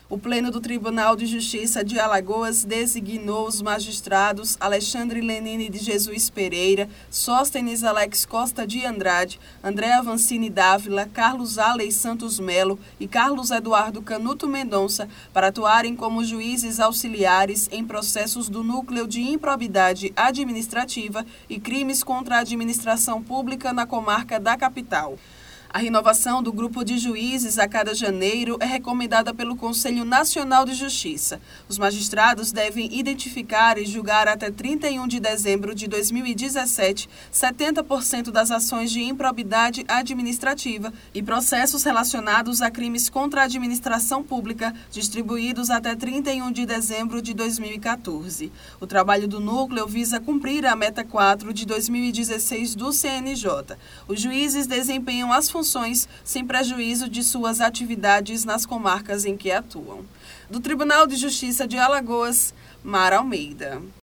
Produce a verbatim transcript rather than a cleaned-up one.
O Pleno do Tribunal de Justiça de Alagoas designou os magistrados Alexandre Lenine de Jesus Pereira, Sóstenes Alex Costa de Andrade, André Avancini Dávila, Carlos Alei Santos Melo e Carlos Eduardo Canuto Mendonça para atuarem como juízes auxiliares em processos do Núcleo de Improbidade Administrativa e Crimes contra a Administração Pública na comarca da capital. A renovação do grupo de juízes a cada janeiro é recomendada pelo Conselho Nacional de Justiça. Os magistrados devem identificar e julgar até trinta e um de dezembro de dois mil e dezessete setenta por cento das ações de improbidade administrativa e processos relacionados a crimes contra a administração pública distribuídos até trinta e um de dezembro de dois mil e quatorze. O trabalho do núcleo visa cumprir a meta quatro de dois mil e dezesseis do C N J. Os juízes desempenham as funções sem prejuízo de suas atividades nas comarcas em que atuam. Do Tribunal de Justiça de Alagoas, Mara Almeida.